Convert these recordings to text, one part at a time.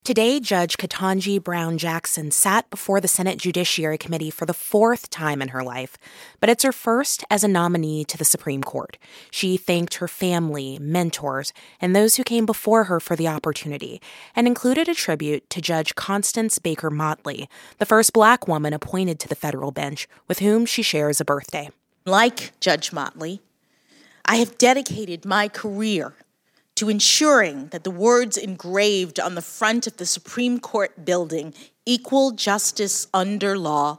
Today, Judge Ketanji Brown Jackson sat before the Senate Judiciary Committee for the fourth time in her life, but it's her first as a nominee to the Supreme Court. She thanked her family, mentors, and those who came before her for the opportunity, and included a tribute to Judge Constance Baker Motley, the first Black woman appointed to the federal bench, with whom she shares a birthday. Like Judge Motley, I have dedicated my career to ensuring that the words engraved on the front of the Supreme Court building, "Equal justice under law,"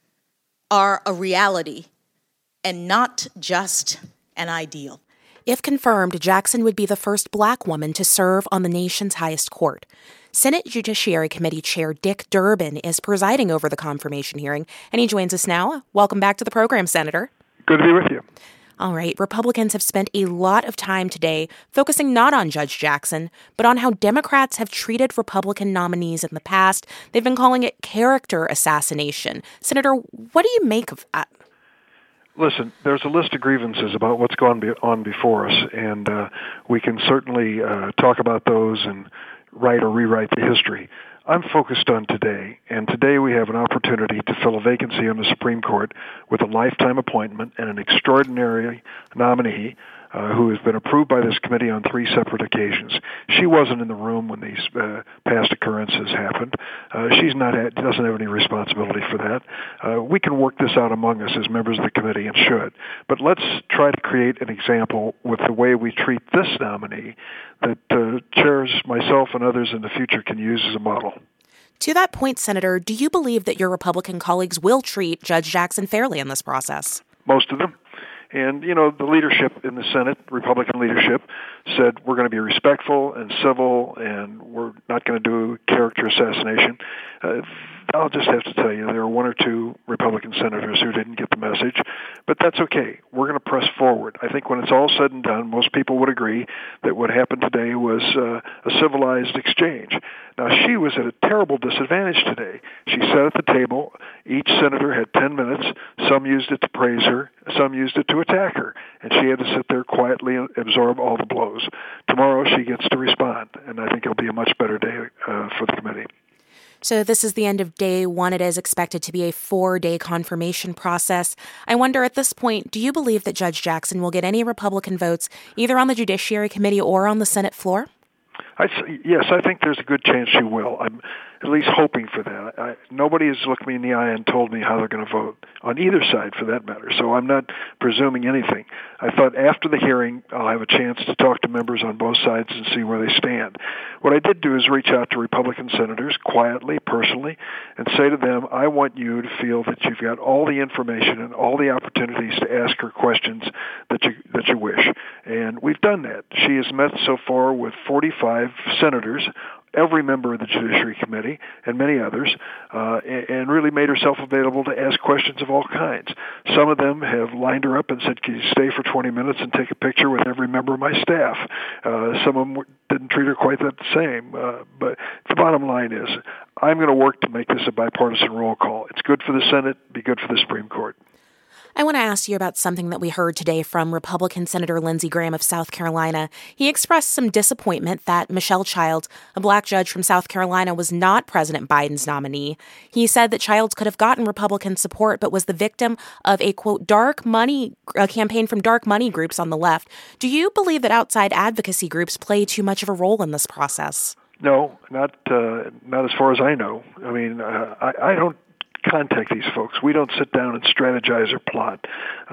are a reality and not just an ideal. If confirmed, Jackson would be the first Black woman to serve on the nation's highest court. Senate Judiciary Committee Chair Dick Durbin is presiding over the confirmation hearing, and he joins us now. Welcome back to the program, Senator. Good to be with you. All right, Republicans have spent a lot of time today focusing not on Judge Jackson, but on how Democrats have treated Republican nominees in the past. They've been calling it character assassination. Senator, what do you make of that? Listen, there's a list of grievances about what's gone on before us, and we can certainly talk about those and write or rewrite the history. I'm focused on today, and today we have an opportunity to fill a vacancy on the Supreme Court with a lifetime appointment and an extraordinary nominee who has been approved by this committee on 3 separate occasions. She wasn't in the room when these past occurrences happened. She doesn't have any responsibility for that. We can work this out among us as members of the committee and should. But let's try to create an example with the way we treat this nominee that chairs, myself, and others in the future can use as a model. To that point, Senator, do you believe that your Republican colleagues will treat Judge Jackson fairly in this process? Most of them. And, the leadership in the Senate, Republican leadership, said we're going to be respectful and civil and we're not going to do character assassination. I'll just have to tell you, there are 1 or 2 Republican senators who didn't get the message, but that's okay. We're going to press forward. I think when it's all said and done, most people would agree that what happened today was a civilized exchange. Now, she was at a terrible disadvantage today. She sat at the table. Each senator had 10 minutes. Some used it to praise her. Some used it to attack her. And she had to sit there quietly and absorb all the blows. Tomorrow, she gets to respond, and I think it'll be a much better day for the committee. So this is the end of day 1. It is expected to be a 4-day confirmation process. I wonder at this point, do you believe that Judge Jackson will get any Republican votes either on the Judiciary Committee or on the Senate floor? Yes, I think there's a good chance she will. I'm at least hoping for that. Nobody has looked me in the eye and told me how they're going to vote, on either side for that matter, so I'm not presuming anything. I thought after the hearing I'll have a chance to talk to members on both sides and see where they stand. What I did do is reach out to Republican senators quietly, personally, and say to them, I want you to feel that you've got all the information and all the opportunities to ask her questions that you wish. And we've done that. She has met so far with 45 senators, every member of the Judiciary Committee, and many others, and really made herself available to ask questions of all kinds. Some of them have lined her up and said, can you stay for 20 minutes and take a picture with every member of my staff? Some of them didn't treat her quite the same. But the bottom line is, I'm going to work to make this a bipartisan roll call. It's good for the Senate, be good for the Supreme Court. I want to ask you about something that we heard today from Republican Senator Lindsey Graham of South Carolina. He expressed some disappointment that Michelle Childs, a Black judge from South Carolina, was not President Biden's nominee. He said that Childs could have gotten Republican support, but was the victim of a, quote, a campaign from dark money groups on the left. Do you believe that outside advocacy groups play too much of a role in this process? No, not as far as I know. I mean, I don't contact these folks. We don't sit down and strategize or plot.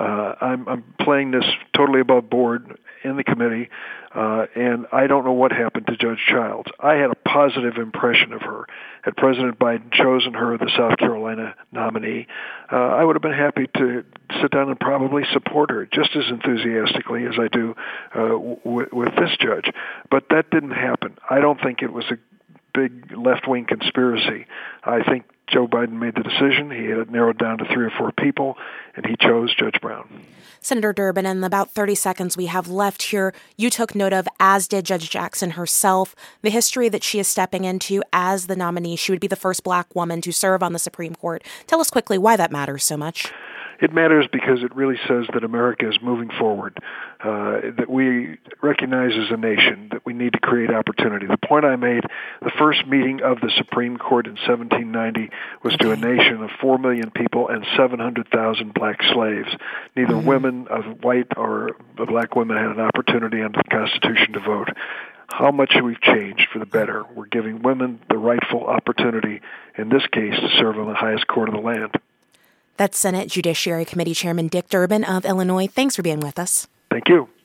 I'm playing this totally above board in the committee, and I don't know what happened to Judge Childs. I had a positive impression of her. Had President Biden chosen her, the South Carolina nominee, I would have been happy to sit down and probably support her just as enthusiastically as I do with this judge. But that didn't happen. I don't think it was a big left-wing conspiracy. I think Joe Biden made the decision. He had it narrowed down to 3 or 4 people, and he chose Judge Brown. Senator Durbin, in about 30 seconds we have left here, you took note of, as did Judge Jackson herself, the history that she is stepping into as the nominee. She would be the first Black woman to serve on the Supreme Court. Tell us quickly why that matters so much. It matters because it really says that America is moving forward, that we recognize as a nation that we need to create opportunity. The point I made, the first meeting of the Supreme Court in 1790 was to a nation of 4 million people and 700,000 black slaves. Neither women of white or black women had an opportunity under the Constitution to vote. How much we've changed for the better. We're giving women the rightful opportunity, in this case, to serve on the highest court of the land. That's Senate Judiciary Committee Chairman Dick Durbin of Illinois. Thanks for being with us. Thank you.